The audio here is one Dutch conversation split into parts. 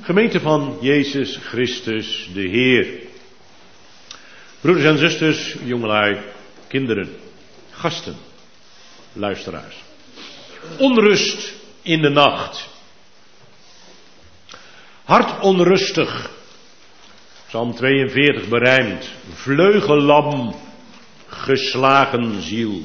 Gemeente van Jezus Christus de Heer. Broeders en zusters, jongelui, kinderen, gasten, luisteraars. Onrust in de nacht. Hart onrustig. Psalm 42 berijmd. Vleugellam, geslagen ziel.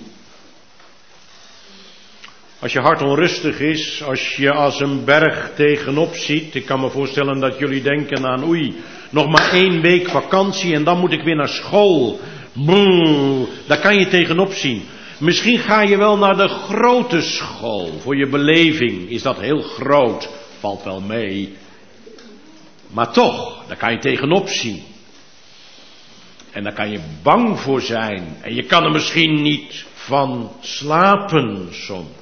Als je hart onrustig is, als je als een berg tegenop ziet. Ik kan me voorstellen dat jullie denken aan nog maar 1 week vakantie en dan moet ik weer naar school. Daar kan je tegenop zien. Misschien ga je wel naar de grote school. Voor je beleving is dat heel groot. Valt wel mee. Maar toch, daar kan je tegenop zien. En daar kan je bang voor zijn. En je kan er misschien niet van slapen soms.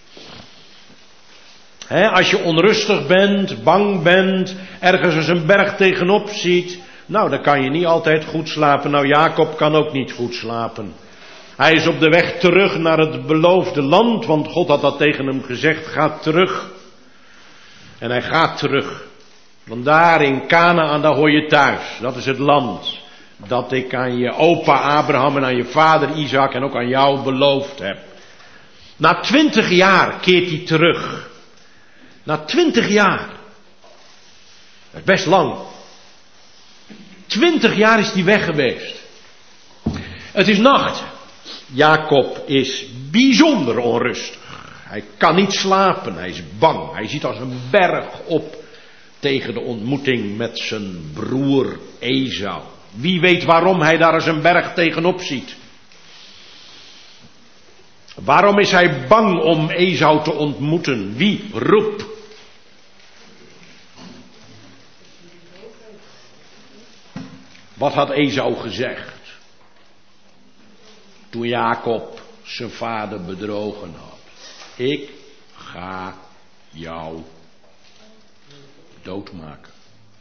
Als je onrustig bent, bang bent, ergens als een berg tegenop ziet. Nou, dan kan je niet altijd goed slapen. Nou, Jacob kan ook niet goed slapen. Hij is op de weg terug naar het beloofde land. Want God had dat tegen hem gezegd, ga terug. En hij gaat terug. Want daar in Kanaan, daar hoor je thuis. Dat is het land dat ik aan je opa Abraham en aan je vader Isaac en ook aan jou beloofd heb. Na 20 jaar keert hij terug. Na 20 jaar. Dat is best lang. 20 jaar is hij weg geweest. Het is nacht. Jacob is bijzonder onrustig. Hij kan niet slapen. Hij is bang. Hij ziet als een berg op tegen de ontmoeting met zijn broer Esau. Wie weet waarom hij daar als een berg tegenop ziet. Waarom is hij bang om Esau te ontmoeten? Wie roept? Wat had Esau gezegd toen Jacob zijn vader bedrogen had? Ik ga jou doodmaken.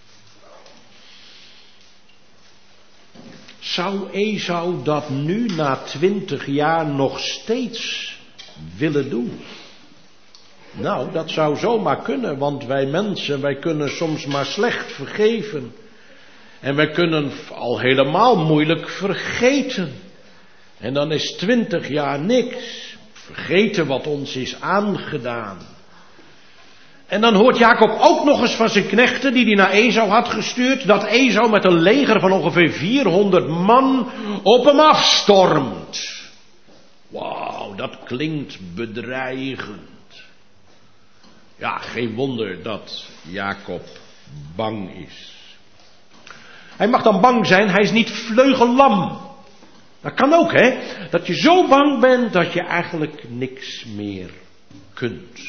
Zou Esau dat nu na 20 jaar nog steeds willen doen? Nou, dat zou zomaar kunnen, want wij mensen, wij kunnen soms maar slecht vergeven. En wij kunnen al helemaal moeilijk vergeten. En dan is 20 jaar niks. Vergeten wat ons is aangedaan. En dan hoort Jacob ook nog eens van zijn knechten die hij naar Esau had gestuurd. Dat Esau met een leger van ongeveer 400 man op hem afstormt. Wauw, dat klinkt bedreigend. Ja, geen wonder dat Jacob bang is. Hij mag dan bang zijn, hij is niet vleugellam. Dat kan ook, hè. Dat je zo bang bent dat je eigenlijk niks meer kunt.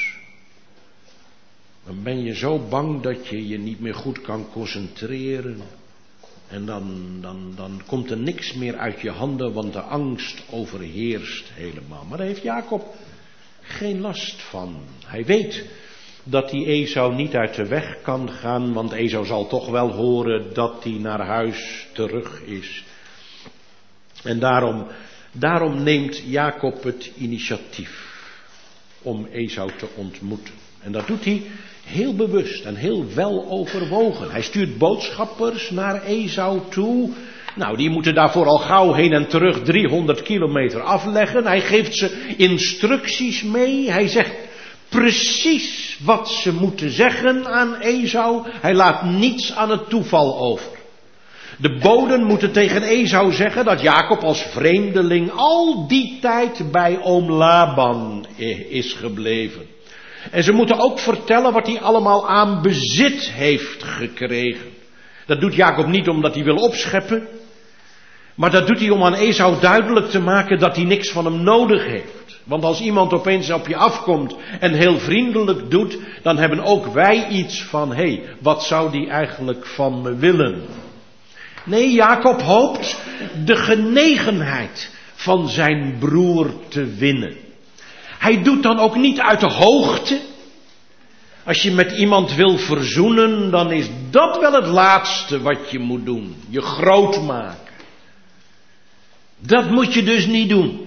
Dan ben je zo bang dat je je niet meer goed kan concentreren. En dan komt er niks meer uit je handen, want de angst overheerst helemaal. Maar daar heeft Jacob geen last van. Hij weet dat die Esau niet uit de weg kan gaan, want Esau zal toch wel horen dat hij naar huis terug is. En daarom neemt Jacob het initiatief om Esau te ontmoeten. En dat doet hij heel bewust en heel wel overwogen. Hij stuurt boodschappers naar Esau toe. Nou, die moeten daarvoor al gauw heen en terug 300 kilometer afleggen. Hij geeft ze instructies mee. Hij zegt precies wat ze moeten zeggen aan Esau. Hij laat niets aan het toeval over. De boden moeten tegen Esau zeggen dat Jacob als vreemdeling al die tijd bij oom Laban is gebleven. En ze moeten ook vertellen wat hij allemaal aan bezit heeft gekregen. Dat doet Jacob niet omdat hij wil opscheppen. Maar dat doet hij om aan Esau duidelijk te maken dat hij niks van hem nodig heeft. Want als iemand opeens op je afkomt en heel vriendelijk doet, dan hebben ook wij iets van, wat zou die eigenlijk van me willen? Nee, Jacob hoopt de genegenheid van zijn broer te winnen. Hij doet dan ook niet uit de hoogte. Als je met iemand wil verzoenen, dan is dat wel het laatste wat je moet doen. Je groot maken. Dat moet je dus niet doen.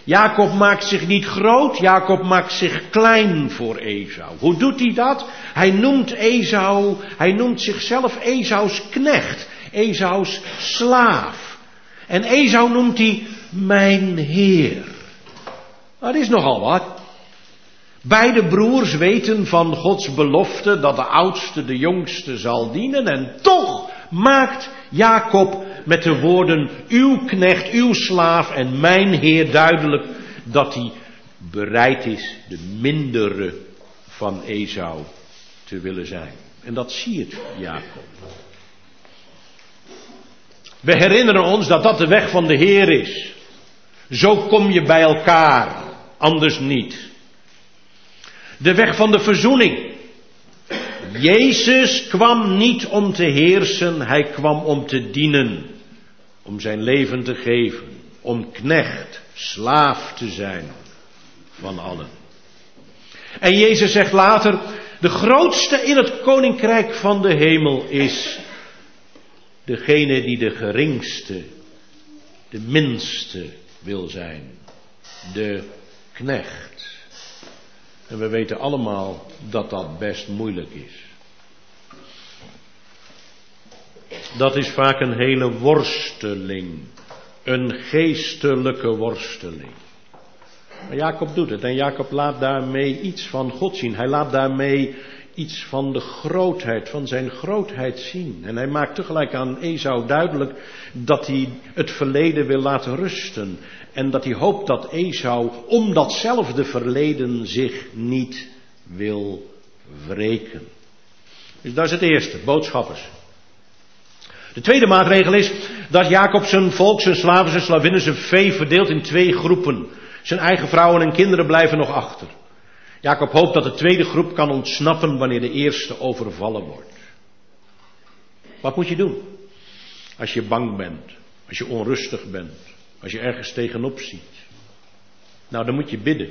Jacob maakt zich niet groot, Jacob maakt zich klein voor Esau. Hoe doet hij dat? Hij noemt zichzelf Esaus knecht, Esaus slaaf. En Esau noemt hij mijn heer. Dat is nogal wat. Beide broers weten van Gods belofte dat de oudste de jongste zal dienen. En toch maakt Jacob met de woorden uw knecht, uw slaaf en mijn heer duidelijk dat hij bereid is de mindere van Esau te willen zijn. En dat siert Jacob. We herinneren ons dat dat de weg van de Heer is. Zo kom je bij elkaar, anders niet. De weg van de verzoening. Jezus kwam niet om te heersen, hij kwam om te dienen. Om zijn leven te geven. Om knecht, slaaf te zijn van allen. En Jezus zegt later, de grootste in het koninkrijk van de hemel is degene die de geringste, de minste wil zijn. De knecht. En we weten allemaal dat dat best moeilijk is. Dat is vaak een hele worsteling. Een geestelijke worsteling. Maar Jacob doet het en Jacob laat daarmee iets van God zien. Hij laat daarmee iets van de grootheid, van zijn grootheid zien. En hij maakt tegelijk aan Esau duidelijk dat hij het verleden wil laten rusten. En dat hij hoopt dat Esau om datzelfde verleden zich niet wil wreken. Dus dat is het eerste, boodschappers. De tweede maatregel is dat Jacob zijn volk, zijn slaven, zijn slavinnen, zijn vee verdeelt in 2 groepen. Zijn eigen vrouwen en kinderen blijven nog achter. Jacob hoopt dat de tweede groep kan ontsnappen wanneer de eerste overvallen wordt. Wat moet je doen? Als je bang bent, als je onrustig bent, als je ergens tegenop ziet. Nou, dan moet je bidden.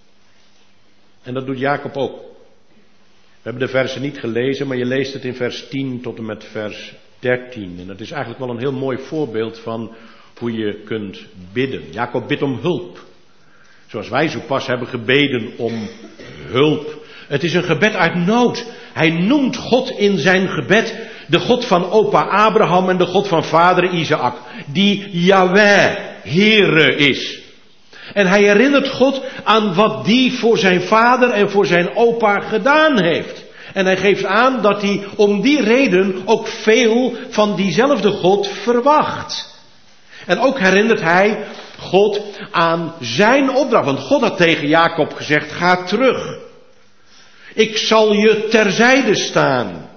En dat doet Jacob ook. We hebben de versen niet gelezen, maar je leest het in vers 10 tot en met vers 13. En dat is eigenlijk wel een heel mooi voorbeeld van hoe je kunt bidden. Jacob bidt om hulp. Zoals wij zo pas hebben gebeden om hulp. Het is een gebed uit nood. Hij noemt God in zijn gebed de God van opa Abraham en de God van vader Isaac. Die Yahweh, Heere is. En hij herinnert God aan wat die voor zijn vader en voor zijn opa gedaan heeft. En hij geeft aan dat hij om die reden ook veel van diezelfde God verwacht. En ook herinnert hij God aan zijn opdracht. Want God had tegen Jacob gezegd, ga terug. Ik zal je terzijde staan.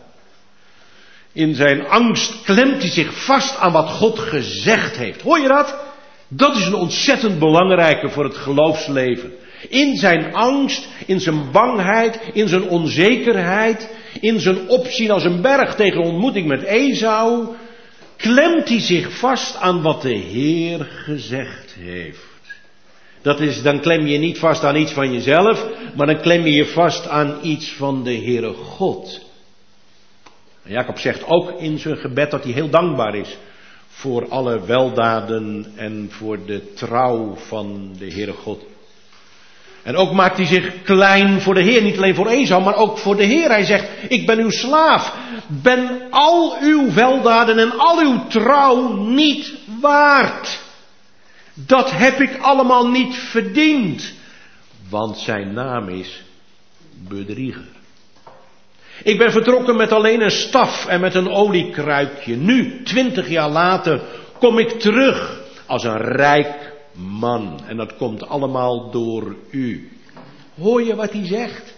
In zijn angst klemt hij zich vast aan wat God gezegd heeft. Hoor je dat? Dat is een ontzettend belangrijke voor het geloofsleven. In zijn angst, in zijn bangheid, in zijn onzekerheid, in zijn opzien als een berg tegen ontmoeting met Esau, klemt hij zich vast aan wat de Heer gezegd heeft. Dat is, dan klem je niet vast aan iets van jezelf, maar dan klem je je vast aan iets van de Heere God. En Jacob zegt ook in zijn gebed dat hij heel dankbaar is voor alle weldaden en voor de trouw van de Heere God. En ook maakt hij zich klein voor de Heer, niet alleen voor Esau, maar ook voor de Heer. Hij zegt, ik ben uw slaaf, ben al uw weldaden en al uw trouw niet waard. Dat heb ik allemaal niet verdiend, want zijn naam is bedrieger. Ik ben vertrokken met alleen een staf en met een oliekruikje. Nu, 20 jaar later, kom ik terug als een rijk man. En dat komt allemaal door u. Hoor je wat hij zegt?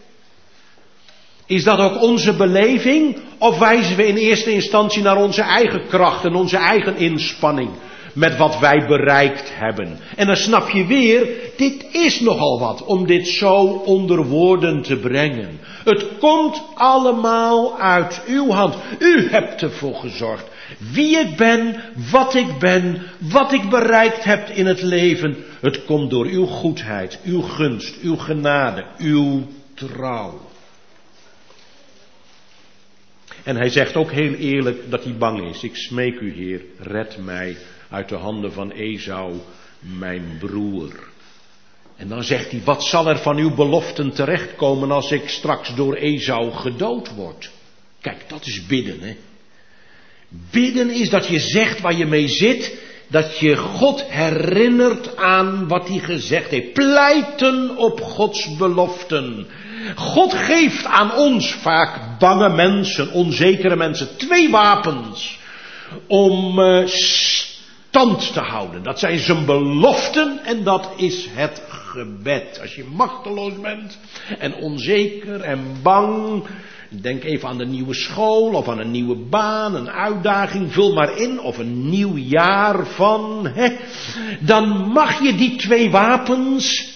Is dat ook onze beleving? Of wijzen we in eerste instantie naar onze eigen kracht en onze eigen inspanning? Met wat wij bereikt hebben. En dan snap je weer, dit is nogal wat om dit zo onder woorden te brengen. Het komt allemaal uit uw hand. U hebt ervoor gezorgd. Wie ik ben, wat ik bereikt heb in het leven. Het komt door uw goedheid, uw gunst, uw genade, uw trouw. En hij zegt ook heel eerlijk dat hij bang is. Ik smeek u, Heer, red mij uit de handen van Esau, mijn broer. En dan zegt hij, wat zal er van uw beloften terechtkomen als ik straks door Esau gedood word? Kijk, dat is bidden, hè. Bidden is dat je zegt waar je mee zit, dat je God herinnert aan wat hij gezegd heeft. Pleiten op Gods beloften. God geeft aan ons, vaak bange mensen, onzekere mensen, 2 wapens om stand te houden. Dat zijn zijn beloften en dat is het gebed. Als je machteloos bent en onzeker en bang, denk even aan de nieuwe school of aan een nieuwe baan, een uitdaging, vul maar in, of een nieuw jaar van, dan mag je die 2 wapens,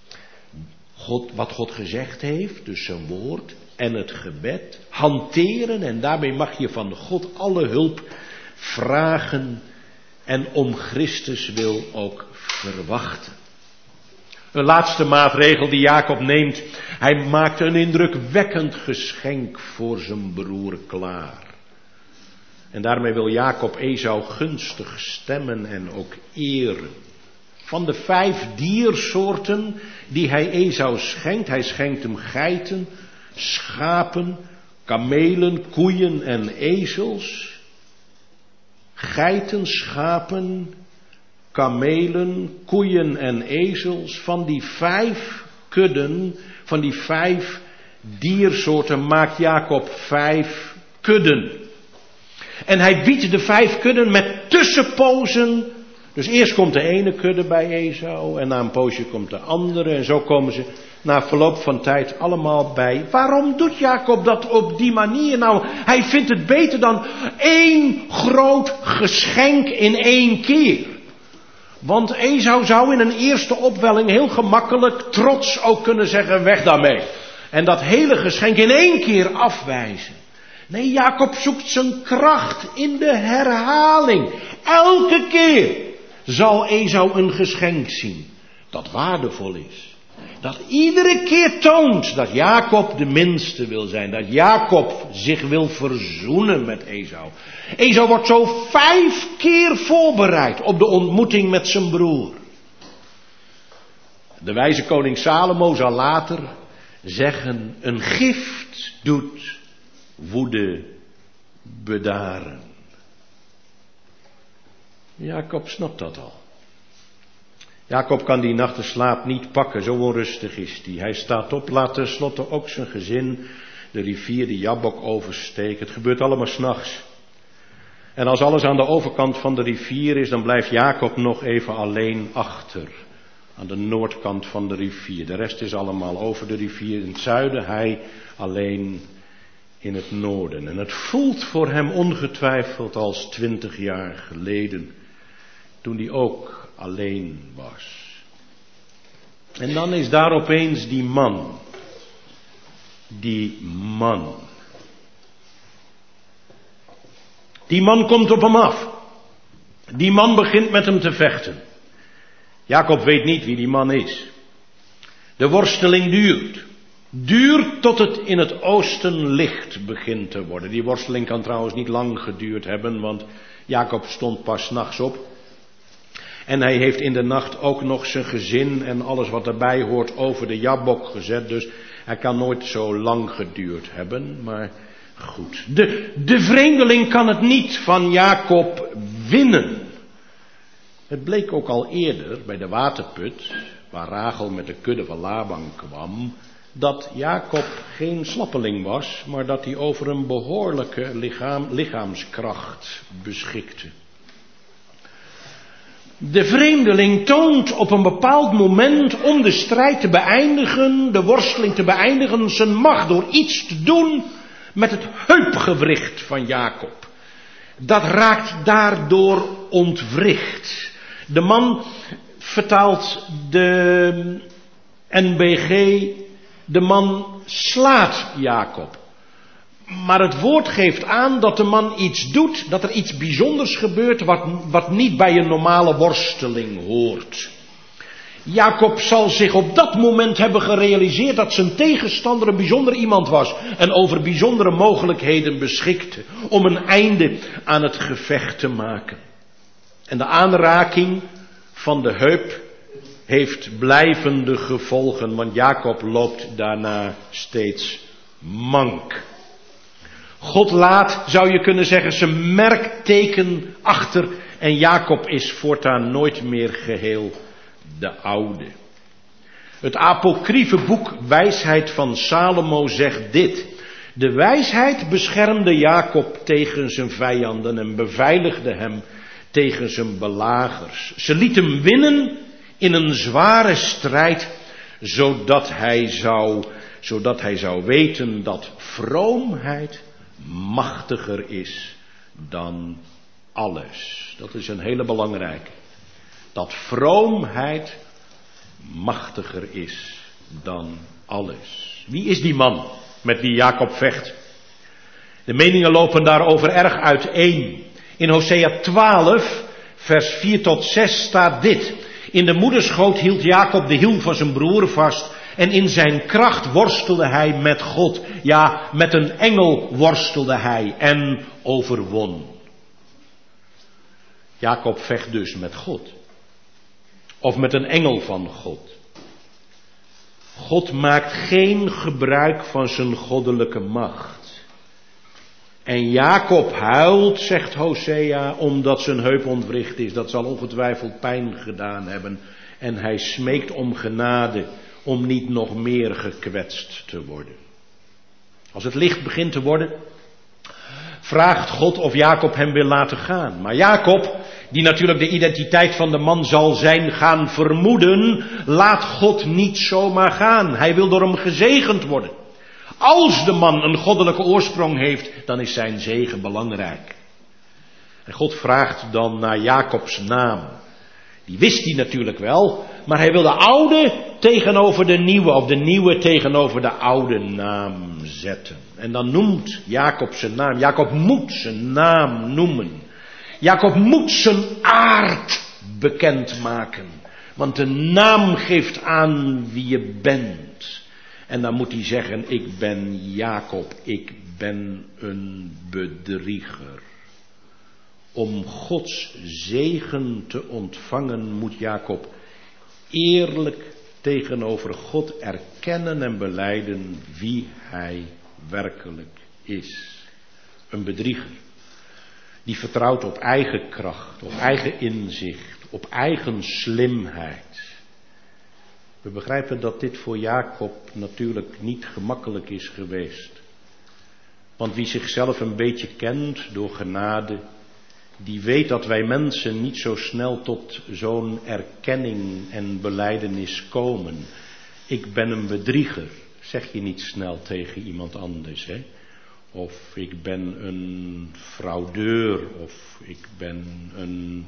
wat God gezegd heeft, dus zijn woord en het gebed, hanteren en daarmee mag je van God alle hulp vragen en om Christus wil ook verwachten. Een laatste maatregel die Jacob neemt. Hij maakt een indrukwekkend geschenk voor zijn broer klaar. En daarmee wil Jacob Esau gunstig stemmen en ook eren. Van de 5 diersoorten die hij Esau schenkt. Hij schenkt hem geiten, schapen, kamelen, koeien en ezels. Geiten, schapen, kamelen, koeien en ezels. Van die 5 kudden, van die 5 diersoorten maakt Jacob 5 kudden. En hij biedt de 5 kudden met tussenpozen. Dus eerst komt de ene kudde bij Esau en na een poosje komt de andere. En zo komen ze na verloop van tijd allemaal bij. Waarom doet Jacob dat op die manier? Nou, hij vindt het beter dan 1 groot geschenk in 1 keer. Want Esau zou in een eerste opwelling heel gemakkelijk trots ook kunnen zeggen, weg daarmee. En dat hele geschenk in 1 keer afwijzen. Nee, Jacob zoekt zijn kracht in de herhaling. Elke keer zal Esau een geschenk zien dat waardevol is. Dat iedere keer toont dat Jacob de minste wil zijn. Dat Jacob zich wil verzoenen met Esau. Esau wordt zo 5 keer voorbereid op de ontmoeting met zijn broer. De wijze koning Salomo zal later zeggen, een gift doet woede bedaren. Jacob snapt dat al. Jacob kan die nacht de slaap niet pakken, zo onrustig is hij. Hij staat op, laat tenslotte ook zijn gezin de rivier de Jabbok oversteken. Het gebeurt allemaal 's nachts. En als alles aan de overkant van de rivier is, dan blijft Jacob nog even alleen achter. Aan de noordkant van de rivier. De rest is allemaal over de rivier in het zuiden, hij alleen in het noorden. En het voelt voor hem ongetwijfeld als 20 jaar geleden, toen hij ook alleen was. En dan is daar opeens die man. Die man. Die man komt op hem af. Die man begint met hem te vechten. Jacob weet niet wie die man is. De worsteling duurt. Duurt tot het in het oosten licht begint te worden. Die worsteling kan trouwens niet lang geduurd hebben, want Jacob stond pas 's nachts op. En hij heeft in de nacht ook nog zijn gezin en alles wat erbij hoort over de Jabbok gezet. Dus hij kan nooit zo lang geduurd hebben, maar goed. De vreemdeling kan het niet van Jacob winnen. Het bleek ook al eerder bij de waterput, waar Rachel met de kudde van Laban kwam, dat Jacob geen slappeling was, maar dat hij over een behoorlijke lichaamskracht beschikte. De vreemdeling toont op een bepaald moment, om de strijd te beëindigen, de worsteling te beëindigen, zijn macht door iets te doen met het heupgewricht van Jacob. Dat raakt daardoor ontwricht. De man vertaalt de NBG, de man slaat Jacob. Maar het woord geeft aan dat de man iets doet, dat er iets bijzonders gebeurt wat niet bij een normale worsteling hoort. Jacob zal zich op dat moment hebben gerealiseerd dat zijn tegenstander een bijzonder iemand was en over bijzondere mogelijkheden beschikte om een einde aan het gevecht te maken. En de aanraking van de heup heeft blijvende gevolgen, want Jacob loopt daarna steeds mank. God laat, zou je kunnen zeggen, zijn merkteken achter en Jacob is voortaan nooit meer geheel de oude. Het apocryfe boek Wijsheid van Salomo zegt dit. De wijsheid beschermde Jacob tegen zijn vijanden en beveiligde hem tegen zijn belagers. Ze liet hem winnen in een zware strijd, zodat hij zou weten dat vroomheid machtiger is dan alles. Dat is een hele belangrijke. Dat vroomheid machtiger is dan alles. Wie is die man met wie Jacob vecht? De meningen lopen daarover erg uiteen. In Hosea 12, vers 4 tot 6 staat dit. In de moederschoot hield Jacob de hiel van zijn broer vast en in zijn kracht worstelde hij met God. Ja, met een engel worstelde hij en overwon. Jacob vecht dus met God. Of met een engel van God. God maakt geen gebruik van zijn goddelijke macht. En Jacob huilt, zegt Hosea, omdat zijn heup ontwricht is. Dat zal ongetwijfeld pijn gedaan hebben. En hij smeekt om genade om niet nog meer gekwetst te worden. Als het licht begint te worden, vraagt God of Jacob hem wil laten gaan. Maar Jacob, die natuurlijk de identiteit van de man zal zijn gaan vermoeden, laat God niet zomaar gaan. Hij wil door hem gezegend worden. Als de man een goddelijke oorsprong heeft, dan is zijn zegen belangrijk. En God vraagt dan naar Jacobs naam. Die wist hij natuurlijk wel, maar hij wil de oude tegenover de nieuwe, of de nieuwe tegenover de oude naam zetten. En dan noemt Jacob zijn naam. Jacob moet zijn naam noemen. Jacob moet zijn aard bekendmaken. Want de naam geeft aan wie je bent. En dan moet hij zeggen, ik ben Jacob, ik ben een bedrieger. Om Gods zegen te ontvangen moet Jacob eerlijk tegenover God erkennen en belijden wie hij werkelijk is. Een bedrieger. Die vertrouwt op eigen kracht, op eigen inzicht, op eigen slimheid. We begrijpen dat dit voor Jacob natuurlijk niet gemakkelijk is geweest. Want wie zichzelf een beetje kent door genade, die weet dat wij mensen niet zo snel tot zo'n erkenning en belijdenis komen. Ik ben een bedrieger, zeg je niet snel tegen iemand anders, hè? Of ik ben een fraudeur, of ik ben een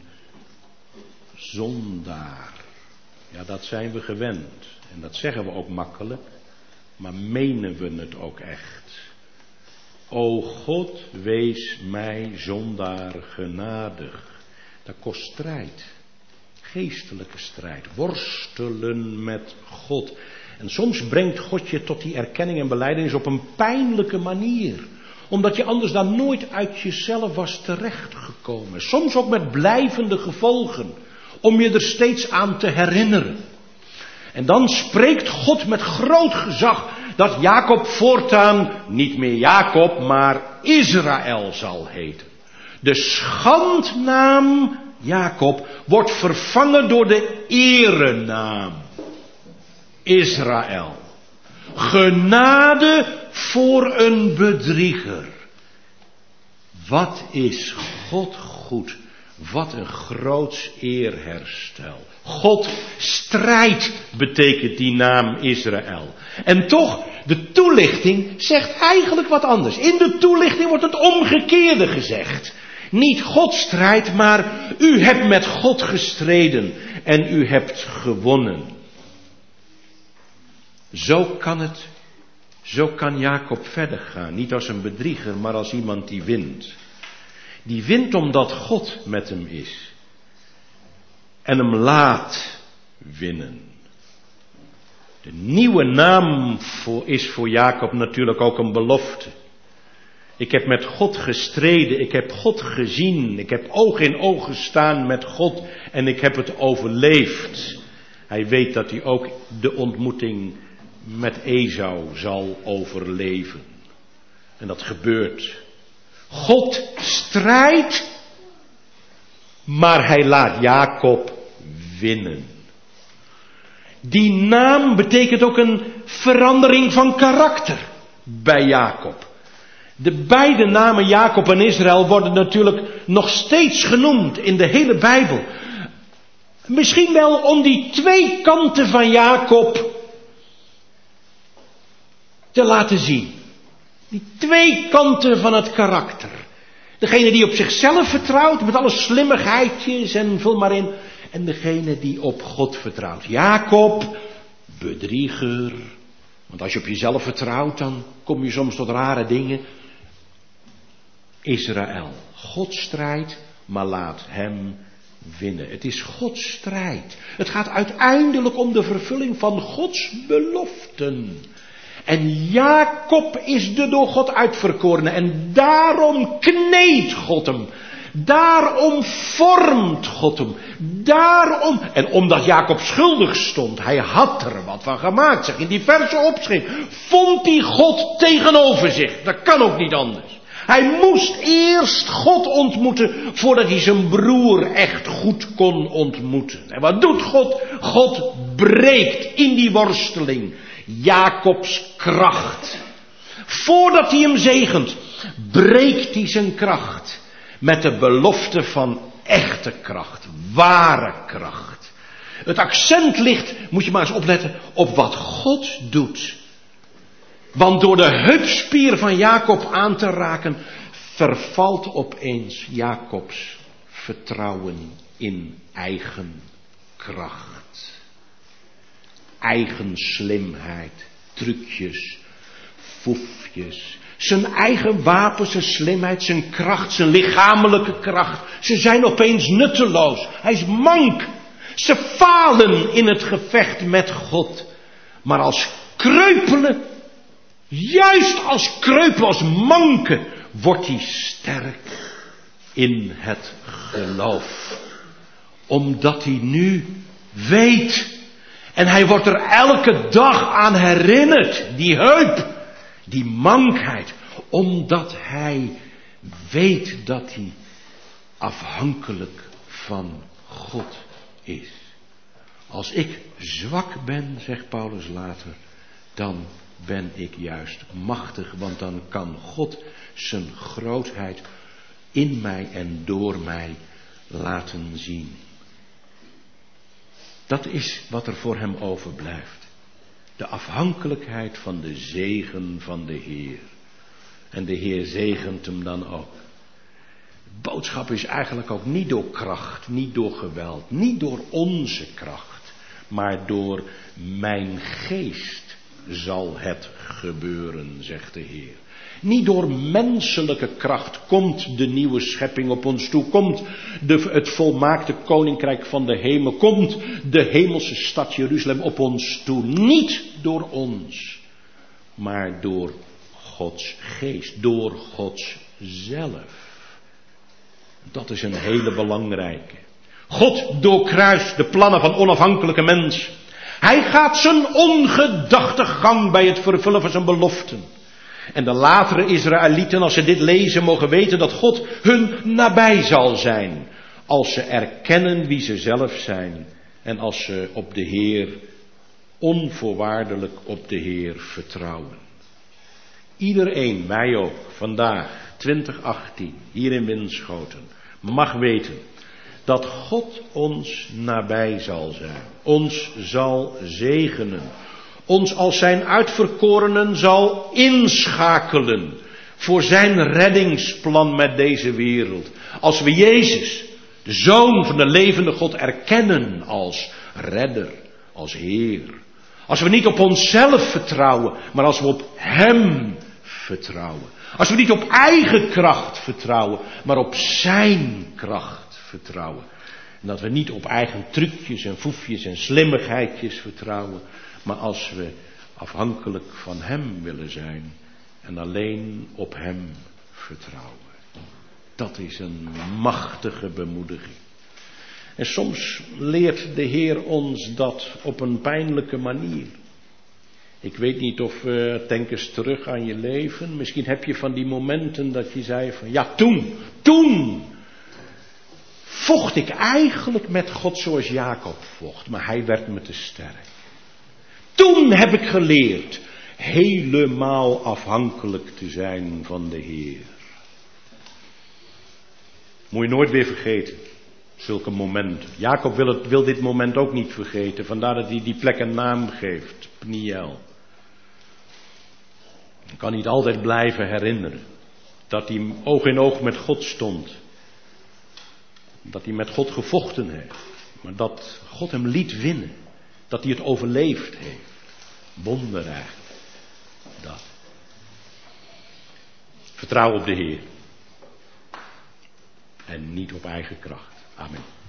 zondaar. Ja, dat zijn we gewend. En dat zeggen we ook makkelijk, maar menen we het ook echt? O God, wees mij zondaar genadig. Dat kost strijd. Geestelijke strijd. Worstelen met God. En soms brengt God je tot die erkenning en belijdenis op een pijnlijke manier. Omdat je anders dan nooit uit jezelf was terechtgekomen. Soms ook met blijvende gevolgen. Om je er steeds aan te herinneren. En dan spreekt God met groot gezag dat Jacob voortaan niet meer Jacob, maar Israël zal heten. De schandnaam Jacob wordt vervangen door de erenaam Israël. Genade voor een bedrieger. Wat is God goed? Wat een groots eerherstel. God strijdt betekent die naam Israël. En toch, de toelichting zegt eigenlijk wat anders. In de toelichting wordt het omgekeerde gezegd. Niet God strijdt, maar u hebt met God gestreden en u hebt gewonnen. Zo kan het. Zo kan Jacob verder gaan. Niet als een bedrieger, maar als iemand die wint. Die wint omdat God met hem is. En hem laat winnen. De nieuwe naam is voor Jacob natuurlijk ook een belofte. Ik heb met God gestreden, ik heb God gezien, ik heb oog in oog gestaan met God en ik heb het overleefd. Hij weet dat hij ook de ontmoeting met Esau zal overleven. En dat gebeurt. God strijdt, maar hij laat Jacob winnen. Die naam betekent ook een verandering van karakter bij Jacob. De beide namen Jacob en Israël worden natuurlijk nog steeds genoemd in de hele Bijbel. Misschien wel om die twee kanten van Jacob te laten zien. Die twee kanten van het karakter. Degene die op zichzelf vertrouwt met alle slimmigheidjes en vul maar in. En degene die op God vertrouwt. Jacob, bedrieger. Want als je op jezelf vertrouwt, dan kom je soms tot rare dingen. Israël, God strijdt, maar laat hem winnen. Het is Gods strijd. Het gaat uiteindelijk om de vervulling van Gods beloften. En Jacob is de door God uitverkorene. En daarom kneedt God hem. Daarom vormt God hem. Daarom. En omdat Jacob schuldig stond. Hij had er wat van gemaakt. Zeg in die verse opschrift. Vond hij God tegenover zich. Dat kan ook niet anders. Hij moest eerst God ontmoeten voordat hij zijn broer echt goed kon ontmoeten. En wat doet God? God breekt in die worsteling Jacobs kracht. Voordat hij hem zegent, breekt hij zijn kracht met de belofte van echte kracht, ware kracht. Het accent ligt, moet je maar eens opletten, op wat God doet. Want door de heupspier van Jacob aan te raken, vervalt opeens Jacobs vertrouwen in eigen kracht. Eigen slimheid, trucjes, foefjes. Zijn eigen wapens, zijn slimheid, zijn kracht, zijn lichamelijke kracht. Ze zijn opeens nutteloos. Hij is mank. Ze falen in het gevecht met God. Maar als kreupelen, juist als kreupel, als manke, wordt hij sterk in het geloof. Omdat hij nu weet. En hij wordt er elke dag aan herinnerd. Die heup. Die mankheid. Omdat hij weet dat hij afhankelijk van God is. Als ik zwak ben, zegt Paulus later, dan ben ik juist machtig. Want dan kan God zijn grootheid in mij en door mij laten zien. Dat is wat er voor hem overblijft. De afhankelijkheid van de zegen van de Heer. En de Heer zegent hem dan ook. De boodschap is eigenlijk ook niet door kracht, niet door geweld, niet door onze kracht. Maar door mijn geest zal het gebeuren, zegt de Heer. Niet door menselijke kracht komt de nieuwe schepping op ons toe. Komt het volmaakte koninkrijk van de hemel. Komt de hemelse stad Jeruzalem op ons toe. Niet door ons. Maar door Gods geest. Door Gods zelf. Dat is een hele belangrijke. God doorkruist de plannen van onafhankelijke mens. Hij gaat zijn ongedachte gang bij het vervullen van zijn beloften. En de latere Israëlieten, als ze dit lezen, mogen weten dat God hun nabij zal zijn. Als ze erkennen wie ze zelf zijn. En als ze op de Heer, onvoorwaardelijk op de Heer vertrouwen. Iedereen, wij ook, vandaag, 2018, hier in Winschoten, mag weten dat God ons nabij zal zijn. Ons zal zegenen. Ons als zijn uitverkorenen zal inschakelen voor zijn reddingsplan met deze wereld. Als we Jezus, de Zoon van de levende God, erkennen als redder, als Heer. Als we niet op onszelf vertrouwen, maar als we op Hem vertrouwen. Als we niet op eigen kracht vertrouwen, maar op zijn kracht vertrouwen. En dat we niet op eigen trucjes en foefjes en slimmigheidjes vertrouwen. Maar als we afhankelijk van Hem willen zijn en alleen op Hem vertrouwen. Dat is een machtige bemoediging. En soms leert de Heer ons dat op een pijnlijke manier. Ik weet niet of, denk eens terug aan je leven. Misschien heb je van die momenten dat je zei van, ja toen vocht ik eigenlijk met God zoals Jacob vocht. Maar hij werd me te sterk. Toen heb ik geleerd helemaal afhankelijk te zijn van de Heer. Moet je nooit weer vergeten. Zulke momenten. Jacob wil dit moment ook niet vergeten. Vandaar dat hij die plek een naam geeft. Pniel. Hij kan niet altijd blijven herinneren. Dat hij oog in oog met God stond. Dat hij met God gevochten heeft. Maar dat God hem liet winnen. Dat hij het overleefd heeft. Wonder eigenlijk. Dat. Vertrouw op de Heer. En niet op eigen kracht. Amen.